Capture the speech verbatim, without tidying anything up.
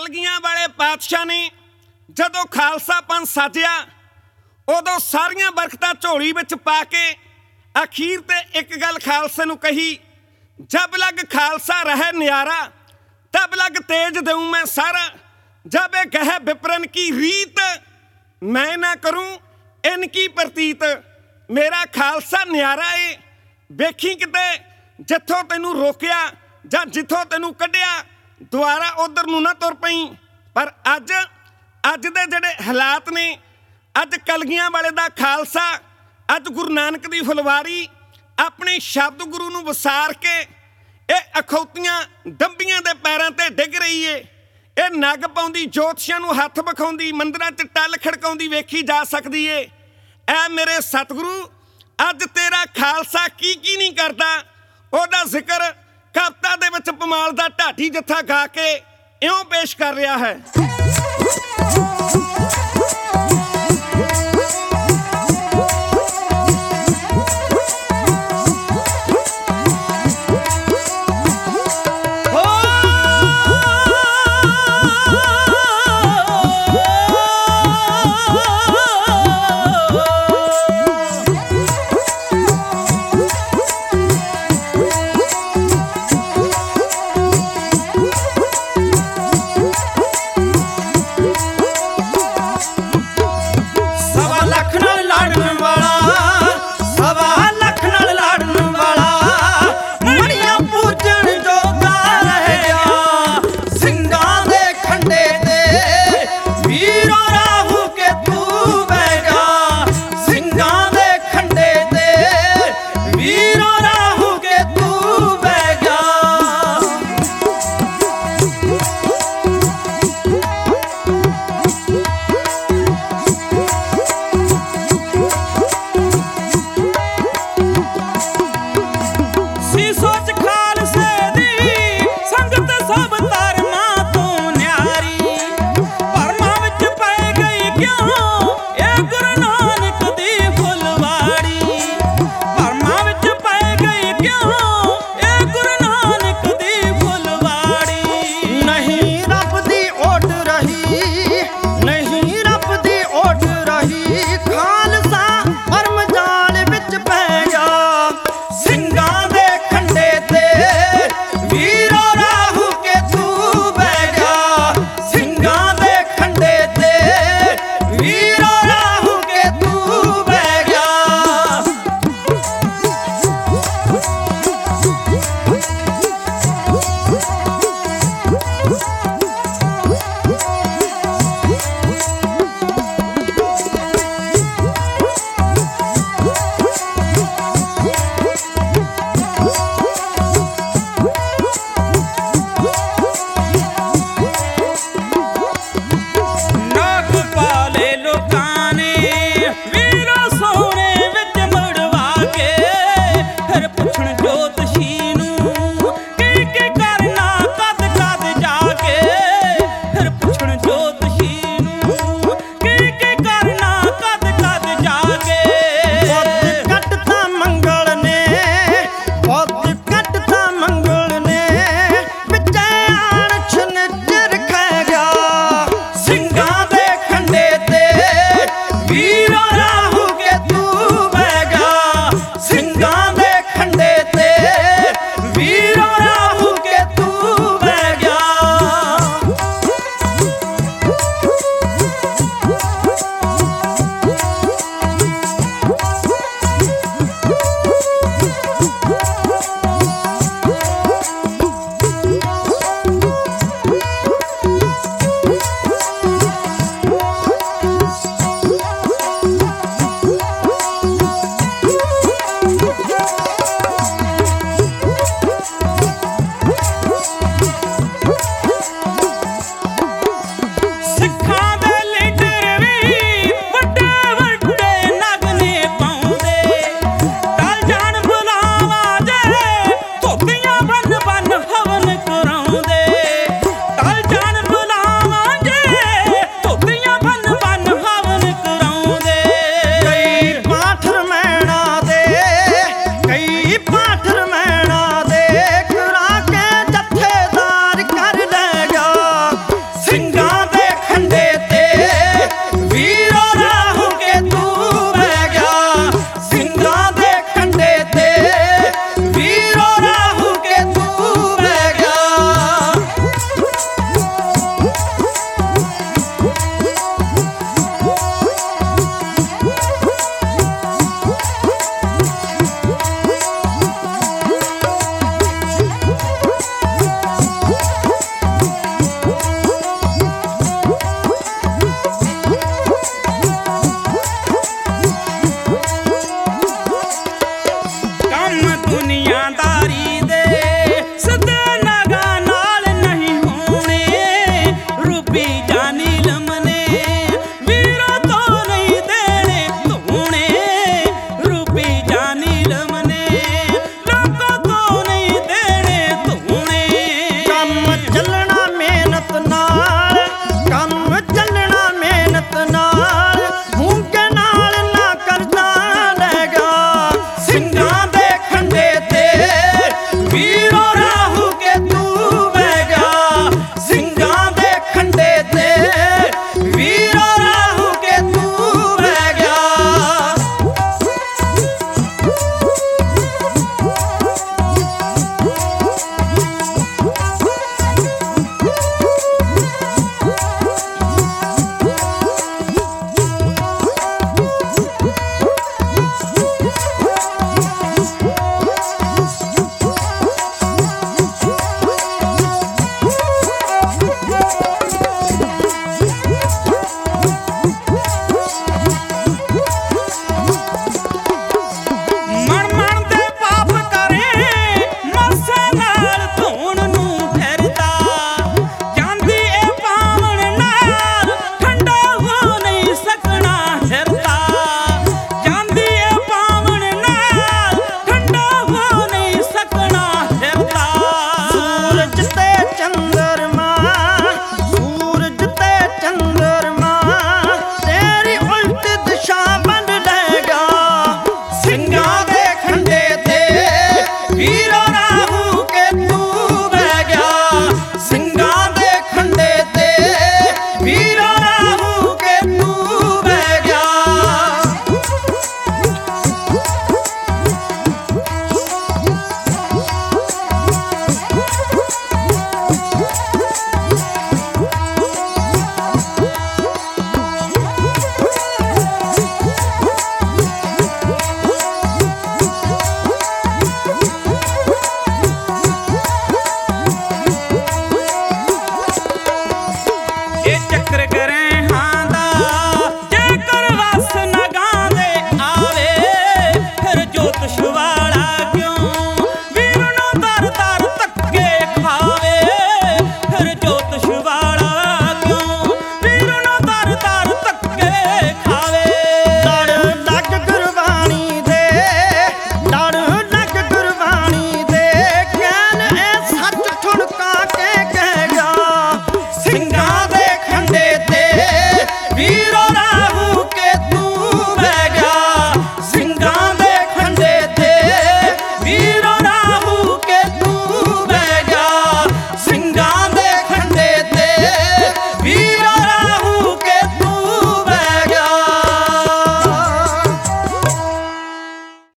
ਕਲਗੀਆਂ ਵਾਲੇ ਪਾਤਸ਼ਾਹ ਨੇ ਜਦੋਂ ਖਾਲਸਾ ਪੰਥ ਸਾਜਿਆ ਉਦੋਂ ਸਾਰੀਆਂ ਬਰਕਤਾਂ ਝੋਲੀ ਵਿੱਚ ਪਾ ਕੇ ਅਖੀਰ ਤੇ ਇੱਕ ਗੱਲ ਖਾਲਸੇ ਨੂੰ ਕਹੀ, ਜਬ ਲਗ ਖਾਲਸਾ ਰਹਿ ਨਿਆਰਾ ਤਬ ਲਗ ਤੇਜ ਦਊਂ ਮੈਂ ਸਾਰਾ, ਜਬ ਇਹ ਕਹੇ ਵਿਪਰਨ ਕੀ ਰੀਤ ਮੈਂ ਨਾ ਕਰੂੰ ਇਨਕੀ ਪ੍ਰਤੀਤ। ਮੇਰਾ ਖਾਲਸਾ ਨਿਆਰਾ ਏ, ਵੇਖੀ ਕਿਤੇ ਜਿੱਥੋਂ ਤੈਨੂੰ ਰੋਕਿਆ ਜਾਂ ਜਿੱਥੋਂ ਤੈਨੂੰ ਕੱਢਿਆ ਦੁਬਾਰਾ ਉੱਧਰ ਨੂੰ ਨਾ ਤੁਰ ਪਈ। ਪਰ ਅੱਜ ਅੱਜ ਦੇ ਜਿਹੜੇ ਹਾਲਾਤ ਨੇ, ਅੱਜ ਕਲਗੀਆਂ ਵਾਲੇ ਦਾ ਖਾਲਸਾ, ਅੱਜ ਗੁਰੂ ਨਾਨਕ ਦੀ ਫੁਲਵਾਰੀ ਆਪਣੇ ਸ਼ਬਦ ਗੁਰੂ ਨੂੰ ਵਿਸਾਰ ਕੇ ਇਹ ਅਖੌਤੀਆਂ ਡੰਬੀਆਂ ਦੇ ਪੈਰਾਂ ਤੇ ਡਿੱਗ ਰਹੀ ਏ। ਇਹ ਨੱਗ ਪਾਉਂਦੀ, ਜੋਤਸ਼ੀਆਂ ਨੂੰ ਹੱਥ ਵਿਖਾਉਂਦੀ, ਮੰਦਰਾਂ 'ਚ ਟੱਲ ਖੜਕਾਉਂਦੀ ਵੇਖੀ ਜਾ ਸਕਦੀ ਏ। ਐ ਮੇਰੇ ਸਤਿਗੁਰੂ, ਅੱਜ ਤੇਰਾ ਖਾਲਸਾ ਕੀ ਕੀ ਨਹੀਂ ਕਰਦਾ, ਉਹਦਾ ਜ਼ਿਕਰ ਕਵਿਤਾ ਦੇ ਵਿੱਚ ਪਮਾਲ ਦਾ ਢਾਡੀ ਜੱਥਾ ਗਾ ਕੇ ਇਉਂ ਪੇਸ਼ ਕਰ ਰਿਹਾ ਹੈ।